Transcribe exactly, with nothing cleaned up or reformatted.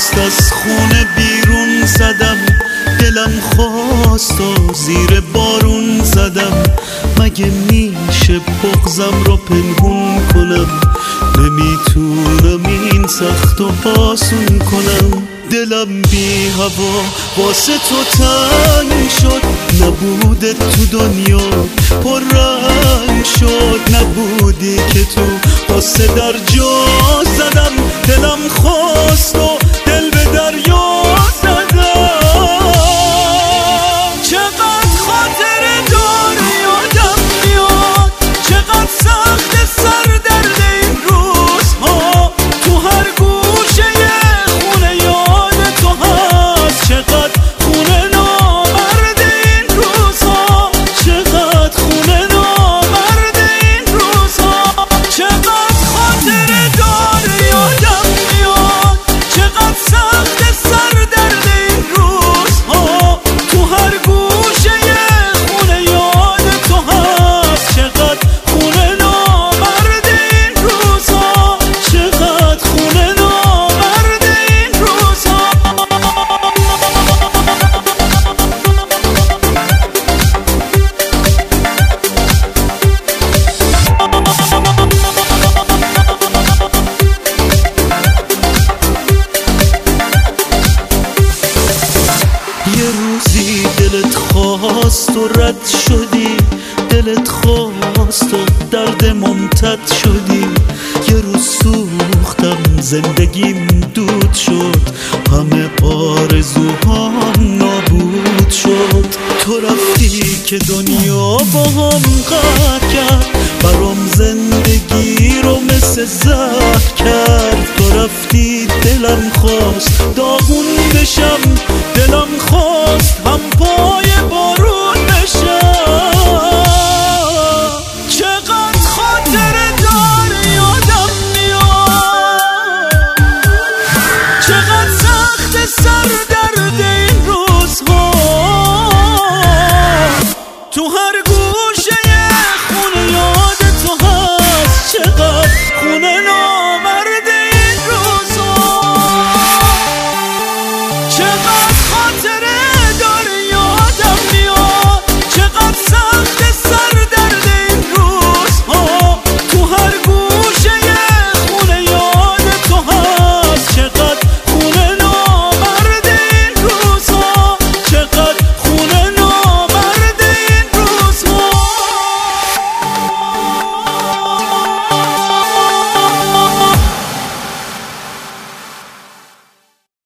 دست از خونه بیرون زدم، دلم خواست و زیر بارون زدم. مگه میشه بغضم رو پنهون کنم؟ نمیتونم این سخت و آسون کنم. دلم بی هوا واسه تو تنگ شد، نبوده تو دنیا پر رنگ شد. نبودی که تو واسه در جا زدم، دلم خواست و دل به دریا زدم. چقدر خاطر داره یادم میاد، چقدر سخت سر درد این روزها. تو هر گوشه خونه یاد تو هست، چقدر خونه نامرد این روزها، چقدر خونه نامرد این روزها. چقدر خاطر داره یادم میاد، چقدر سخت سر درد این روزها. تو هر گوشه خونه یاد تو هست، چقدر خونه نامرد این روزها، چقدر خونه نامرد این روزها. یه روزی دلت خواست و رد شدی، دلت خواست و درد ممتد شدی. یه روز سوختم زندگیم دود شد، همه آرزوهام نابود شد. تو رفتی که دنیا با هم قهر کرد، برام زندگی رو مثل زهر کرد. تو رفتی دلم خواست داغون بشم، دلم خواست هم پای بارون بشم. چقدر خاطر داره یادم میاد، چقدر سخت سر